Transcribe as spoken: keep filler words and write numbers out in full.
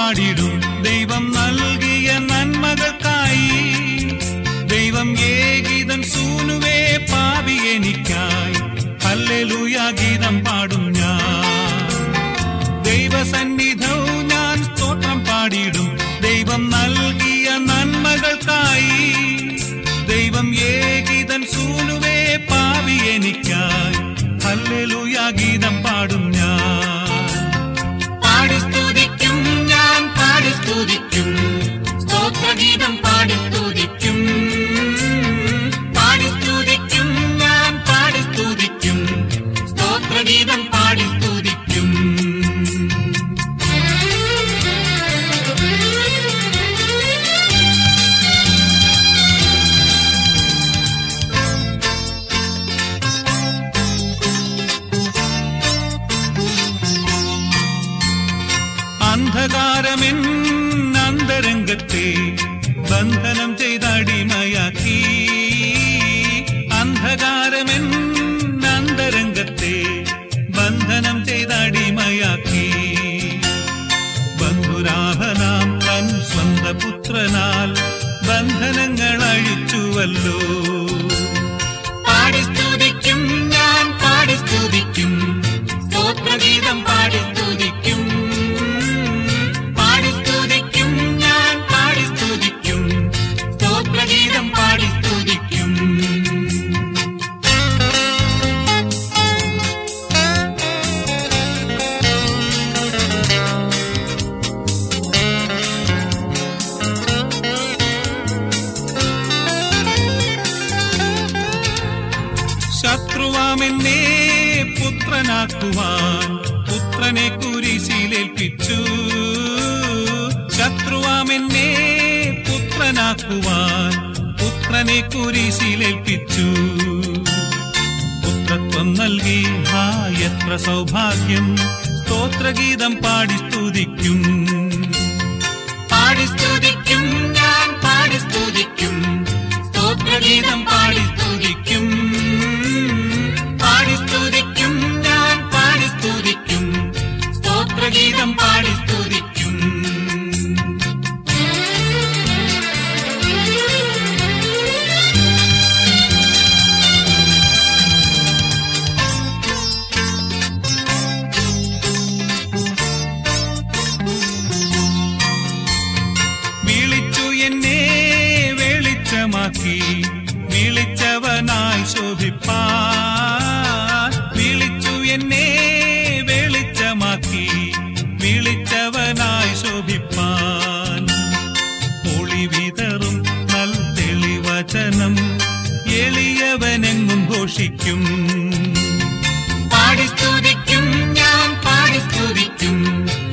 പാടിടും ദൈവം നൽകിയ നന്മകൾക്കായി. ദൈവം ഏകീതൻ സൂനുവേ പാപി എനിക്കായി. ഹല്ലേലൂയ ഗീതം പാടും ഞാൻ. ദൈവസന്നിധൗ ഞാൻ സ്തോത്രം പാടിടും ദൈവം നൽകിയ നന്മകൾക്കായി. ദൈവം ഏകീതൻ സൂനുവേ പാപി എനിക്കായി. ഹല്ലേലൂയ ഗീതം പാടും ഞാൻ. പാടി സ്തുതിക്കും ഞാൻ പാടി സ്തുതിക്കും സ്തോത്രഗീതം പാടി സ്തുതിക്കും. പാടി സ്തുതിക്കും ഞാൻ പാടി സ്തുതിക്കും സ്തോത്രഗീതം പാടി സ്തുതിക്കും. അന്ധകാരമെൻ അന്തരംഗത്തെ ബന്ധനം ചെയ്തടിമയാക്കി. അന്ധകാരമെൻ അന്തരംഗത്തെ ബന്ധനം ചെയ്തടിമയാക്കി. ബന്ധുരാഹനാം തൻ സ്വന്ത പുത്രനാൽ ബന്ധനങ്ങൾ അഴിച്ചുവല്ലോ. പാടി സ്തുതിക്കും ഞാൻ പാടി സ്തുതിക്കും സ്തോത്രഗീതം പാടി സ്തുതിക്കും. പാടി സ്തുതിക്കും ഞാൻ പാടി സ്തുതിക്കും സ്തോത്രഗീതം പാടി സ്തുതിക്കും. ശത്രുവാമെന്നെ പുത്രനാക്കുവാൻ പുത്രനെ കുരിശിലേൽപ്പിച്ചു. ശത്രുവാമെന്നെ പുത്രനാക്കുവാൻ പുത്രനെ കുരിശിലേൽപ്പിച്ചു. പുത്രത്വം നൽകി ഹാ എത്ര സൗഭാഗ്യം. സ്തോത്രഗീതം പാടി സ്തുതിക്കും. പാടി സ്തുതിക്കും ഞാൻ പാടി സ്തുതിക്കും സ്തോത്രഗീതം പാടി സ്തുതിക്കും. പാടി സ്തുതിക്കും ഞാൻ പാടി സ്തുതിക്കും സ്തോത്രഗീതം പാടി സ്തുതിക്കും. വിളിച്ചു എന്നെ വെളിച്ചമാക്കി വിളിച്ചവനായി ശോഭിപ്പാൻ. വിളിച്ചു എന്നെ വെളിച്ചമാക്കി വിളിച്ചവനായി ശോഭിപ്പാൻ. ഒളി വിതറും നൽ തെളിവചനം എളിയവനെങ്ങും ഘോഷിക്കും. പാടി സ്തുതിക്കും ഞാൻ പാടി സ്തുതിക്കും